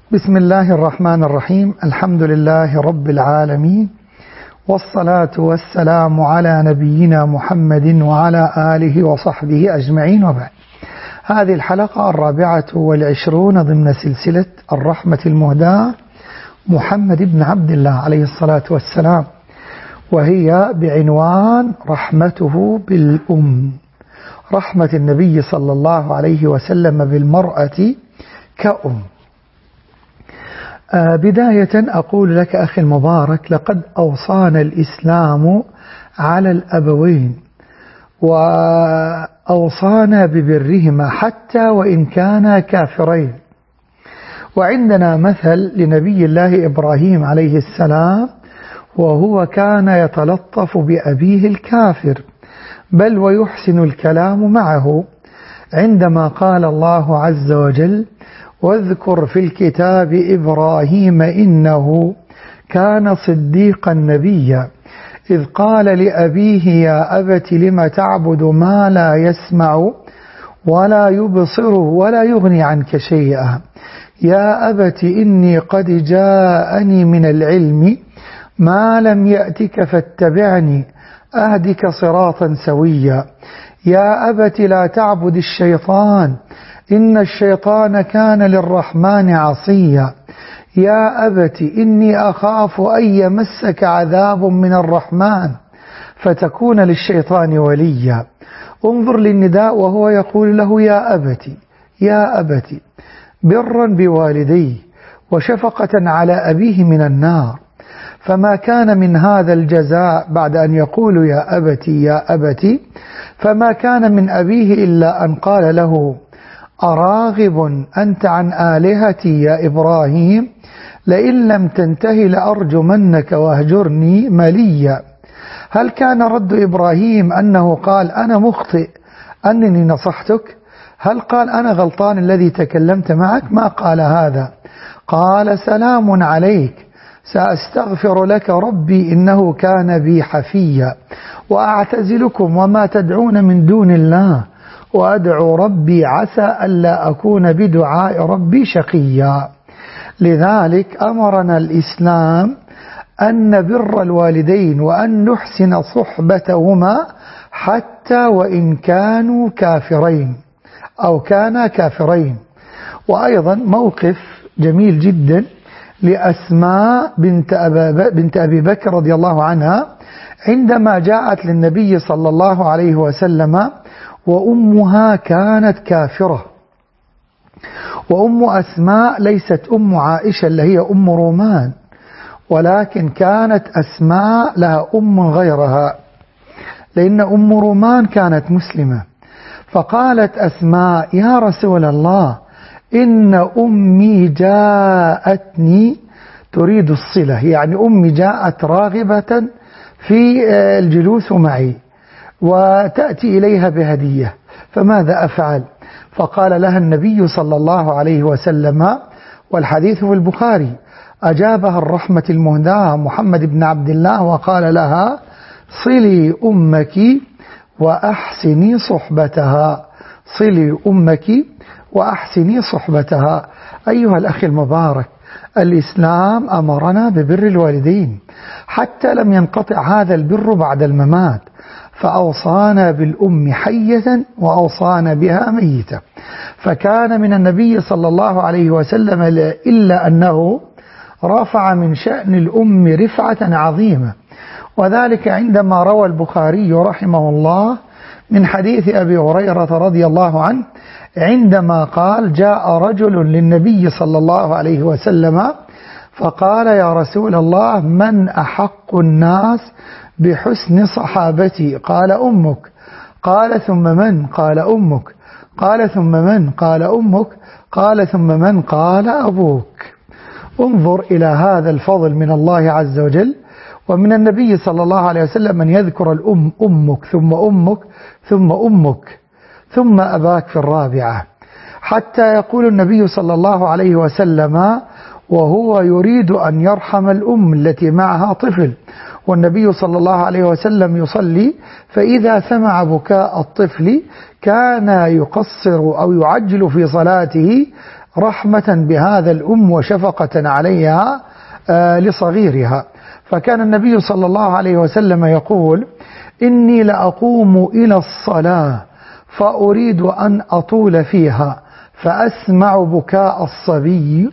بسم الله الرحمن الرحيم. الحمد لله رب العالمين، والصلاة والسلام على نبينا محمد وعلى آله وصحبه أجمعين، وبعد. هذه الحلقة 24 ضمن سلسلة الرحمة المهداة محمد بن عبد الله عليه الصلاة والسلام، وهي بعنوان رحمته بالأم، رحمة النبي صلى الله عليه وسلم بالمرأة كأم. بداية أقول لك أخي المبارك، لقد أوصانا الإسلام على الأبوين وأوصانا ببرهما حتى وإن كانا كافرين. وعندنا مثل لنبي الله إبراهيم عليه السلام، وهو كان يتلطف بأبيه الكافر بل ويحسن الكلام معه، عندما قال الله عز وجل: واذكر في الكتاب إبراهيم إنه كان صديقا نبيا إذ قال لأبيه يا أبت لم تعبد ما لا يسمع ولا يبصر ولا يغني عنك شيئا يا أبت إني قد جاءني من العلم ما لم يأتك فاتبعني أهدك صراطا سويا يا أبت لا تعبد الشيطان إن الشيطان كان للرحمن عصيا يا أبت إني أخاف أن يمسك عذاب من الرحمن فتكون للشيطان وليا. انظر للنداء وهو يقول له يا أبت يا أبت، برا بوالديه وشفقة على أبيه من النار. فما كان من هذا الجزاء بعد أن يقول يا أبت يا أبت، فما كان من أبيه إلا أن قال له: أراغب أنت عن آلهتي يا إبراهيم لئن لم تنتهي لأرجمنك واهجرني مليا. هل كان رد إبراهيم أنه قال أنا مخطئ أنني نصحتك؟ هل قال أنا غلطان الذي تكلمت معك؟ ما قال هذا. قال: سلام عليك سأستغفر لك ربي إنه كان بي حفيا وأعتزلكم وما تدعون من دون الله وأدعو ربي عسى ألا أكون بدعاء ربي شقيا. لذلك أمرنا الإسلام أن نبر الوالدين وأن نحسن صحبتهما حتى وإن كانوا كافرين أو كانا كافرين. وأيضا موقف جميل جدا لأسماء بنت أبي بكر رضي الله عنها، عندما جاءت للنبي صلى الله عليه وسلم وأمها كانت كافرة. وأم أسماء ليست أم عائشة اللي هي أم رومان، ولكن كانت أسماء لها أم غيرها، لأن أم رومان كانت مسلمة. فقالت أسماء: يا رسول الله، إن أمي جاءتني تريد الصلة، يعني أمي جاءت راغبة في الجلوس معي وتأتي إليها بهدية، فماذا أفعل؟ فقال لها النبي صلى الله عليه وسلم، والحديث في البخاري، أجابها الرحمة المهداة محمد بن عبد الله وقال لها: صلي أمك وأحسني صحبتها، صلي أمك وأحسني صحبتها. أيها الأخ المبارك، الإسلام أمرنا ببر الوالدين حتى لم ينقطع هذا البر بعد الممات، فأوصانا بالأم حية وأوصانا بها ميتة. فكان من النبي صلى الله عليه وسلم إلا أنه رفع من شأن الأم رفعة عظيمة، وذلك عندما روى البخاري رحمه الله من حديث أبي هريرة رضي الله عنه، عندما قال: جاء رجل للنبي صلى الله عليه وسلم فقال: يا رسول الله، من أحق الناس بحسن صحابتي؟ قال: أمك. قال: ثم من؟ قال: أمك. قال: ثم من؟ قال: أمك. قال: ثم من؟ قال: أبوك. انظر إلى هذا الفضل من الله عز وجل ومن النبي صلى الله عليه وسلم أن يذكر الأم: أمك ثم أمك ثم أمك ثم أباك في الرابعة، حتى يقول النبي صلى الله عليه وسلم وهو يريد أن يرحم الأم التي معها طفل، والنبي صلى الله عليه وسلم يصلي، فإذا سمع بكاء الطفل كان يقصر أو يعجل في صلاته رحمة بهذا الأم وشفقة عليها لصغيرها. فكان النبي صلى الله عليه وسلم يقول: إني لأقوم إلى الصلاة فأريد أن أطول فيها فأسمع بكاء الصبي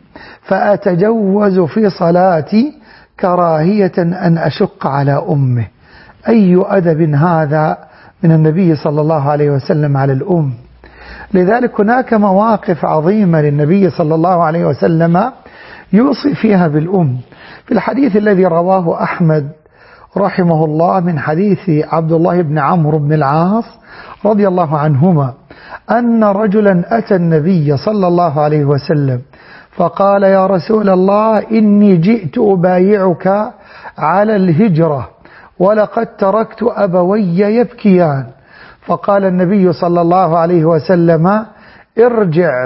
فأتجوز في صلاتي كراهية أن أشق على أمه. أي أدب هذا من النبي صلى الله عليه وسلم على الأم. لذلك هناك مواقف عظيمة للنبي صلى الله عليه وسلم يوصي فيها بالأم. في الحديث الذي رواه أحمد رحمه الله من حديث عبد الله بن عمرو بن العاص رضي الله عنهما أن رجلا أتى النبي صلى الله عليه وسلم فقال: يا رسول الله، إني جئت أبايعك على الهجرة ولقد تركت أبوي يبكيان. فقال النبي صلى الله عليه وسلم: ارجع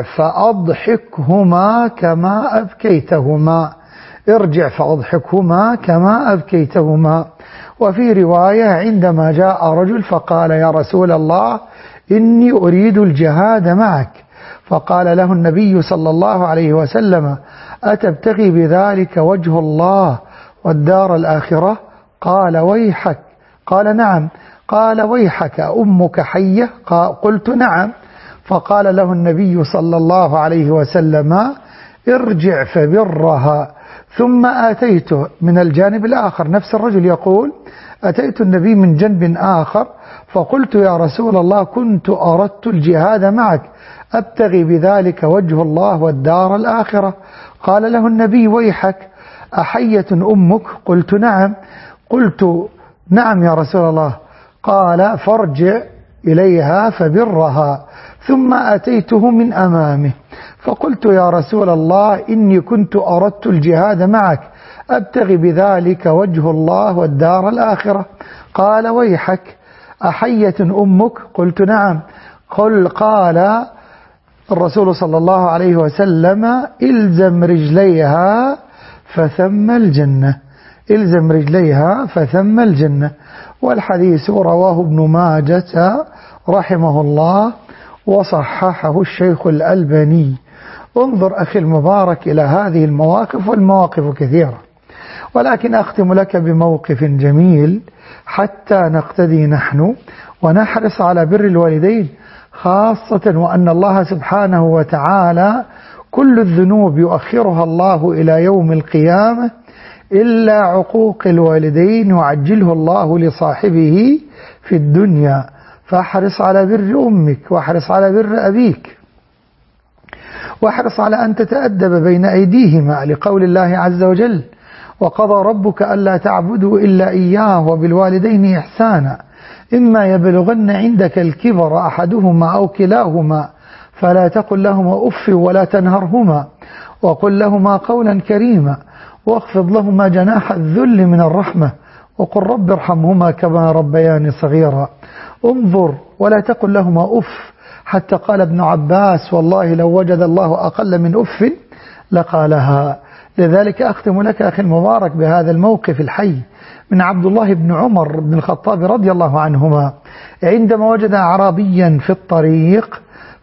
فأضحكهما كما أبكيتهما، ارجع فأضحكهما كما أبكيتهما. وفي رواية: عندما جاء رجل فقال: يا رسول الله، إني أريد الجهاد معك. فقال له النبي صلى الله عليه وسلم: أتبتغي بذلك وجه الله والدار الآخرة؟ قال: ويحك. قال: نعم. قال: ويحك، أمك حية؟ قلت: نعم. فقال له النبي صلى الله عليه وسلم: ارجع فبرها. ثم آتيته من الجانب الآخر، نفس الرجل يقول: أتيت النبي من جنب آخر فقلت: يا رسول الله، كنت أردت الجهاد معك أبتغي بذلك وجه الله والدار الآخرة. قال له النبي: ويحك، أحية أمك؟ قلت: نعم. قلت: نعم يا رسول الله. قال: فارجع إليها فبرها. ثم أتيته من أمامه فقلت: يا رسول الله، إني كنت أردت الجهاد معك أبتغي بذلك وجه الله والدار الآخرة. قال: ويحك، أحية أمك؟ قلت: نعم. قال الرسول صلى الله عليه وسلم: إلزم رجليها فثم الجنة، إلزم رجليها فثم الجنة. والحديث رواه ابن ماجة رحمه الله وصححه الشيخ الألباني. انظر أخي المبارك إلى هذه المواقف، والمواقف كثيرة، ولكن أختم لك بموقف جميل حتى نقتدي نحن ونحرص على بر الوالدين، خاصة وأن الله سبحانه وتعالى كل الذنوب يؤخرها الله إلى يوم القيامة إلا عقوق الوالدين يعجله الله لصاحبه في الدنيا. فاحرص على بر أمك، واحرص على بر أبيك، واحرص على أن تتأدب بين أيديهما لقول الله عز وجل: وقضى ربك ألا تعبدوا إلا إياه وبالوالدين إحسانا إما يبلغن عندك الكبر أحدهما أو كلاهما فلا تقل لهما أف ولا تنهرهما وقل لهما قولا كريما واخفض لهما جناح الذل من الرحمة وقل رب ارحمهما كما ربياني صغيرا. انظر، ولا تقل لهما أف، حتى قال ابن عباس: والله لو وجد الله أقل من أف لقالها. لذلك أختم لك أخي المبارك بهذا الموقف الحي من عبد الله بن عمر بن الخطاب رضي الله عنهما، عندما وجد أعرابيا في الطريق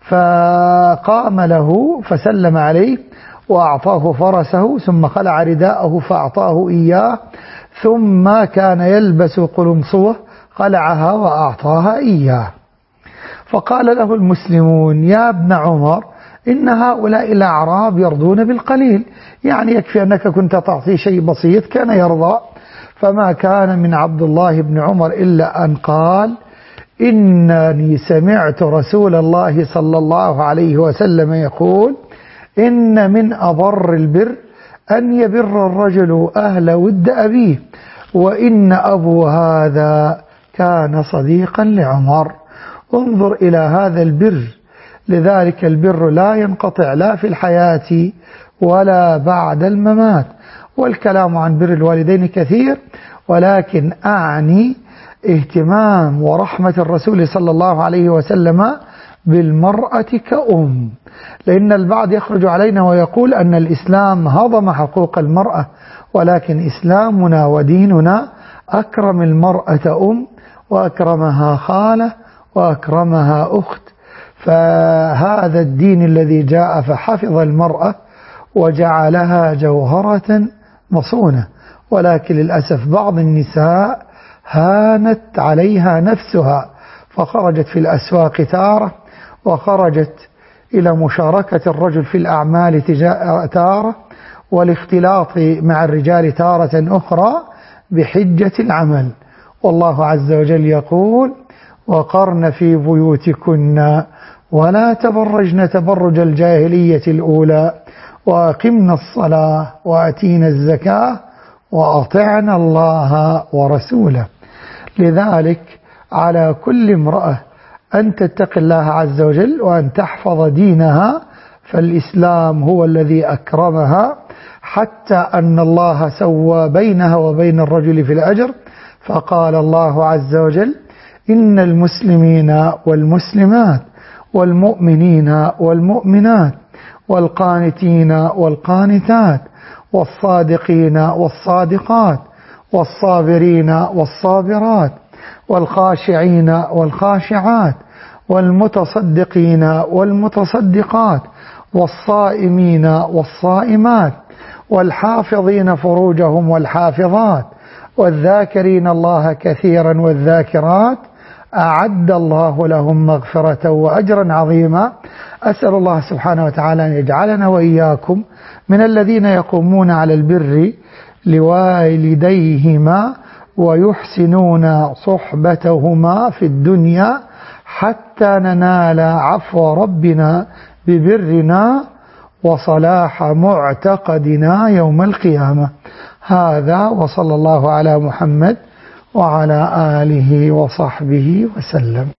فقام له فسلم عليه وأعطاه فرسه ثم خلع رداءه فأعطاه إياه، ثم كان يلبس قلنصوة خلعها وأعطاها إياه. فقال له المسلمون: يا ابن عمر، إن هؤلاء الأعراب يرضون بالقليل، يعني يكفي أنك كنت تعطي شيء بسيط كان يرضى. فما كان من عبد الله بن عمر إلا أن قال: إنني سمعت رسول الله صلى الله عليه وسلم يقول: إن من أبر البر أن يبر الرجل أهل ود أبيه، وإن أبو هذا كان صديقا لعمر. انظر إلى هذا البر. لذلك البر لا ينقطع لا في الحياة ولا بعد الممات. والكلام عن بر الوالدين كثير، ولكن أعني اهتمام ورحمة الرسول صلى الله عليه وسلم بالمرأة كأم، لأن البعض يخرج علينا ويقول أن الإسلام هضم حقوق المرأة، ولكن إسلامنا وديننا أكرم المرأة أم، وأكرمها خالة، وأكرمها أخت. فهذا الدين الذي جاء فحفظ المرأة وجعلها جوهرة مصونة، ولكن للأسف بعض النساء هانت عليها نفسها فخرجت في الأسواق تارة، وخرجت إلى مشاركة الرجل في الأعمال تارة، والاختلاط مع الرجال تارة أخرى بحجة العمل. والله عز وجل يقول: وقرن في بيوتكن ولا تبرجن تبرج الجاهلية الأولى وأقمنا الصلاة وأتينا الزكاة وأطعنا الله ورسوله. لذلك على كل امرأة أن تتقي الله عز وجل وأن تحفظ دينها، فالإسلام هو الذي أكرمها، حتى أن الله سوى بينها وبين الرجل في الأجر، فقال الله عز وجل: إن المسلمين والمسلمات والمؤمنين والمؤمنات والقانتين والقانتات والصادقين والصادقات والصابرين والصابرات والخاشعين والخاشعات والمتصدقين والمتصدقات والصائمين والصائمات والحافظين فروجهم والحافظات والذاكرين الله كثيرا والذاكرات أعد الله لهم مغفرة وأجرا عظيما. أسأل الله سبحانه وتعالى أن يجعلنا وإياكم من الذين يقومون على البر لوالديهما ويحسنون صحبتهما في الدنيا حتى ننال عفو ربنا ببرنا وصلاح معتقدنا يوم القيامة. هذا، وصلى الله على محمد وعلى آله وصحبه وسلم.